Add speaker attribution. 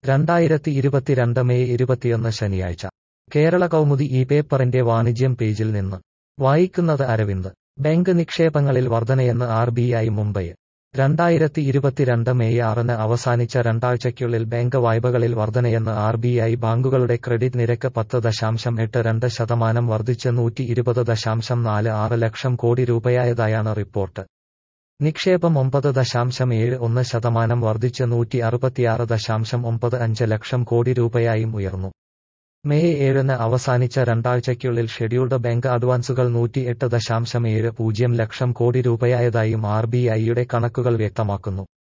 Speaker 1: 2022 May 21 ശനിയാഴ്ച കേരള കൗമുദി ഈ പേപ്പറിന്റെ വാണിജ്യം പേജിൽ നിന്ന് വായിക്കുന്നത് അരവിന്ദ്. ബാങ്ക് നിക്ഷേപങ്ങളിൽ വർധനയെന്ന് RBI മുംബൈ. 2022 മെയ് 6 അവസാനിച്ച രണ്ടാഴ്ചയ്ക്കുള്ളിൽ ബാങ്ക് വായ്പകളിൽ വർധനയെന്ന് RBI. ബാങ്കുകളുടെ ക്രെഡിറ്റ് നിരക്ക് 10.82% വർദ്ധിച്ച് 120.46 ലക്ഷം കോടി രൂപയായതായാണ് റിപ്പോർട്ട്. നിക്ഷേപം 9.71% വർദ്ധിച്ച് 166.95 ലക്ഷം കോടി രൂപയായും ഉയർന്നു. മെയ് 7 അവസാനിച്ച രണ്ടാഴ്ചയ്ക്കുള്ളിൽ ഷെഡ്യൂൾഡ് ബാങ്ക് അഡ്വാൻസുകൾ 108.70 ലക്ഷം കോടി രൂപയായതായും RBIയുടെ കണക്കുകൾ വ്യക്തമാക്കുന്നു.